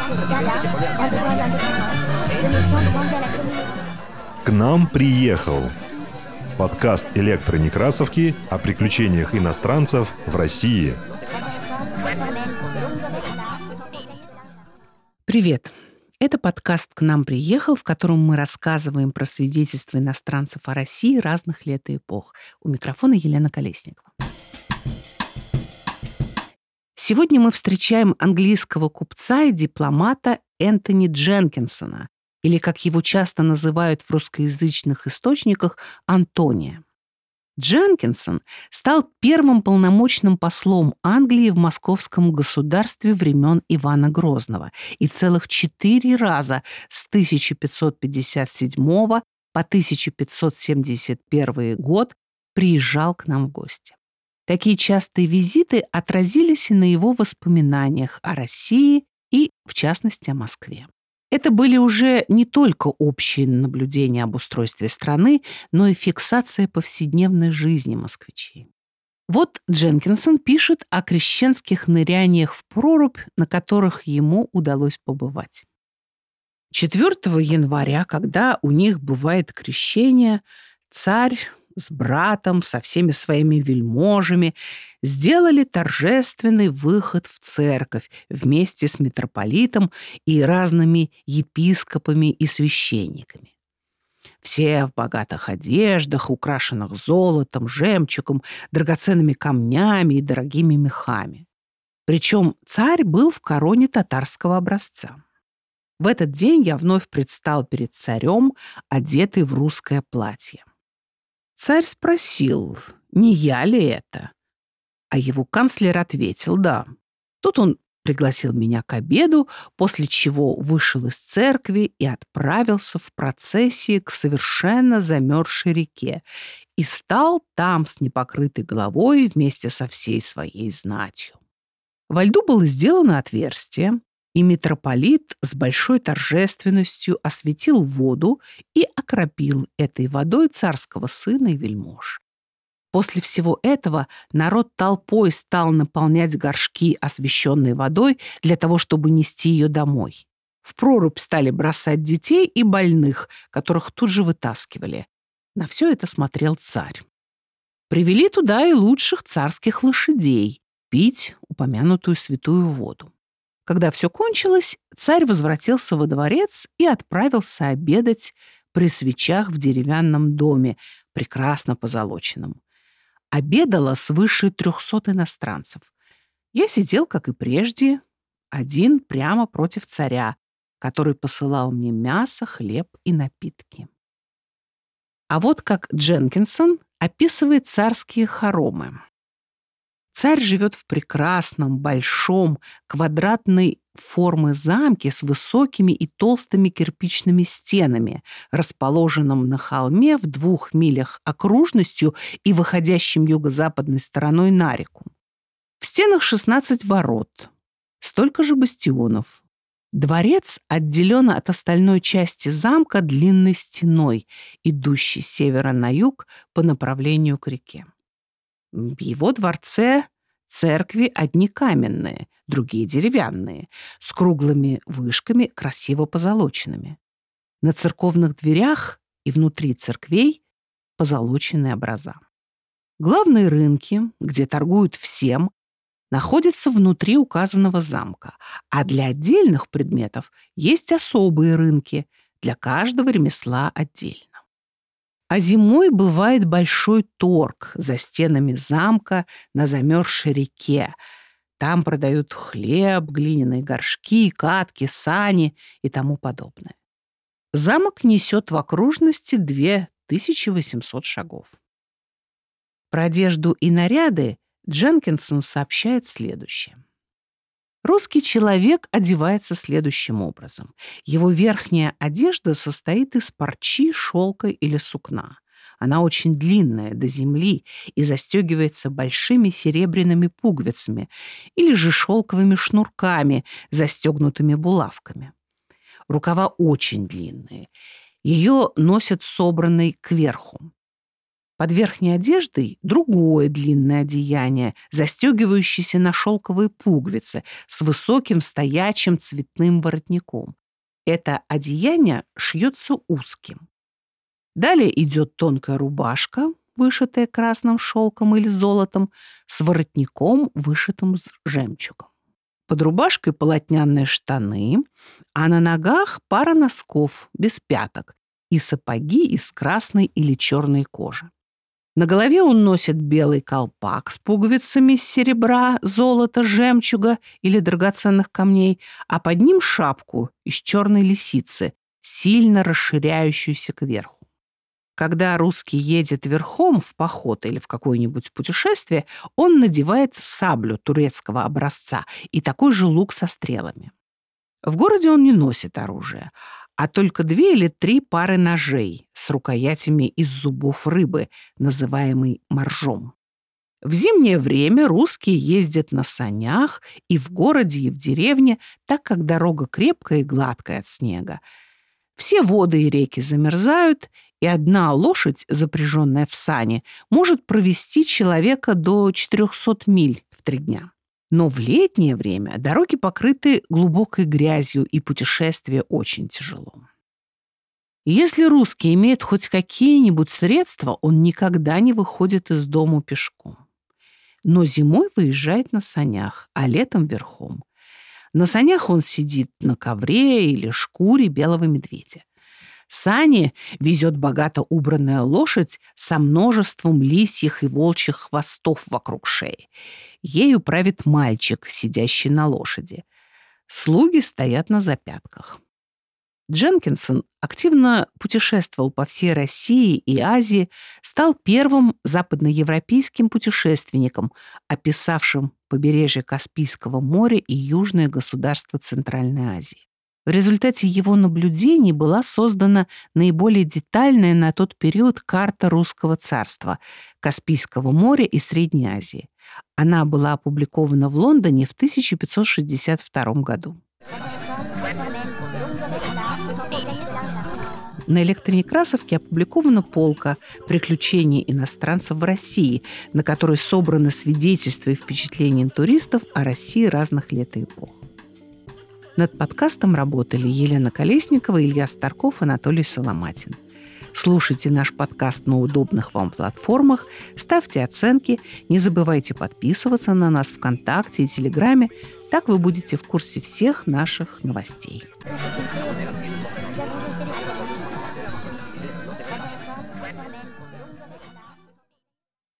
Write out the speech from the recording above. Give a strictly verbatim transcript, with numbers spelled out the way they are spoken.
К нам приехал подкаст электронекрасовки о приключениях иностранцев в России. Привет! Это подкаст «К нам приехал», в котором мы рассказываем про свидетельства иностранцев о России разных лет и эпох. У микрофона Елена Колесникова. Сегодня мы встречаем английского купца и дипломата Энтони Дженкинсона, или, как его часто называют в русскоязычных источниках, Антония. Дженкинсон стал первым полномочным послом Англии в московском государстве времен Ивана Грозного и целых четыре раза с тысяча пятьсот пятьдесят седьмого по тысяча пятьсот семьдесят первый год приезжал к нам в гости. Такие частые визиты отразились и на его воспоминаниях о России и, в частности, о Москве. Это были уже не только общие наблюдения об устройстве страны, но и фиксация повседневной жизни москвичей. Вот Дженкинсон пишет о крещенских ныряниях в прорубь, на которых ему удалось побывать. четвёртого января, когда у них бывает крещение, царь с братом, со всеми своими вельможами сделали торжественный выход в церковь вместе с митрополитом и разными епископами и священниками. Все в богатых одеждах, украшенных золотом, жемчугом, драгоценными камнями и дорогими мехами. Причем царь был в короне татарского образца. В этот день я вновь предстал перед царем, одетый в русское платье. Царь спросил, не я ли это? А его канцлер ответил, да. Тут он пригласил меня к обеду, после чего вышел из церкви и отправился в процессии к совершенно замерзшей реке и стал там с непокрытой головой вместе со всей своей знатью. Во льду было сделано отверстие, и митрополит с большой торжественностью осветил воду и окропил этой водой царского сына и вельмож. После всего этого народ толпой стал наполнять горшки освященной водой для того, чтобы нести ее домой. В прорубь стали бросать детей и больных, которых тут же вытаскивали. На все это смотрел царь. Привели туда и лучших царских лошадей пить упомянутую святую воду. Когда все кончилось, царь возвратился во дворец и отправился обедать при свечах в деревянном доме, прекрасно позолоченном. Обедало свыше трехсот иностранцев. Я сидел, как и прежде, один прямо против царя, который посылал мне мясо, хлеб и напитки. А вот как Дженкинсон описывает царские хоромы. Царь живет в прекрасном, большом, квадратной формы замке с высокими и толстыми кирпичными стенами, расположенном на холме в двух милях окружностью и выходящим юго-западной стороной на реку. В стенах шестнадцать ворот, столько же бастионов. Дворец отделен от остальной части замка длинной стеной, идущей с севера на юг по направлению к реке. В его дворце церкви одни каменные, другие деревянные, с круглыми вышками, красиво позолоченными. На церковных дверях и внутри церквей позолоченные образа. Главные рынки, где торгуют всем, находятся внутри указанного замка, а для отдельных предметов есть особые рынки, для каждого ремесла отдельно. А зимой бывает большой торг за стенами замка на замерзшей реке. Там продают хлеб, глиняные горшки, катки, сани и тому подобное. Замок несет в окружности две тысячи восемьсот шагов. Про одежду и наряды Дженкинсон сообщает следующее. Русский человек одевается следующим образом. Его верхняя одежда состоит из парчи, шелка или сукна. Она очень длинная, до земли, и застегивается большими серебряными пуговицами или же шелковыми шнурками, застегнутыми булавками. Рукава очень длинные. Ее носят собранной кверху. Под верхней одеждой другое длинное одеяние, застегивающееся на шелковые пуговицы с высоким стоячим цветным воротником. Это одеяние шьется узким. Далее идет тонкая рубашка, вышитая красным шелком или золотом, с воротником, вышитым с жемчугом. Под рубашкой полотняные штаны, а на ногах пара носков без пяток и сапоги из красной или черной кожи. На голове он носит белый колпак с пуговицами из серебра, золота, жемчуга или драгоценных камней, а под ним шапку из черной лисицы, сильно расширяющуюся кверху. Когда русский едет верхом в поход или в какое-нибудь путешествие, он надевает саблю турецкого образца и такой же лук со стрелами. В городе он не носит оружие, а только две или три пары ножей с рукоятями из зубов рыбы, называемой моржом. В зимнее время русские ездят на санях и в городе, и в деревне, так как дорога крепкая и гладкая от снега. Все воды и реки замерзают, и одна лошадь, запряженная в сани, может провести человека до четырехсот миль в три дня. Но в летнее время дороги покрыты глубокой грязью, и путешествие очень тяжело. Если русский имеет хоть какие-нибудь средства, он никогда не выходит из дому пешком. Но зимой выезжает на санях, а летом верхом. На санях он сидит на ковре или шкуре белого медведя. Сани везет богато убранная лошадь со множеством лисьих и волчьих хвостов вокруг шеи. Ею правит мальчик, сидящий на лошади. Слуги стоят на запятках. Дженкинсон активно путешествовал по всей России и Азии, стал первым западноевропейским путешественником, описавшим побережье Каспийского моря и южные государства Центральной Азии. В результате его наблюдений была создана наиболее детальная на тот период карта Русского царства, Каспийского моря и Средней Азии. Она была опубликована в Лондоне в тысяча пятьсот шестьдесят втором году. На электронекрасовке опубликована полка «Приключения иностранцев в России», на которой собраны свидетельства и впечатления туристов о России разных лет и эпох. Над подкастом работали Елена Колесникова, Илья Старков, Анатолий Соломатин. Слушайте наш подкаст на удобных вам платформах, ставьте оценки, не забывайте подписываться на нас в ВКонтакте и Телеграме, так вы будете в курсе всех наших новостей.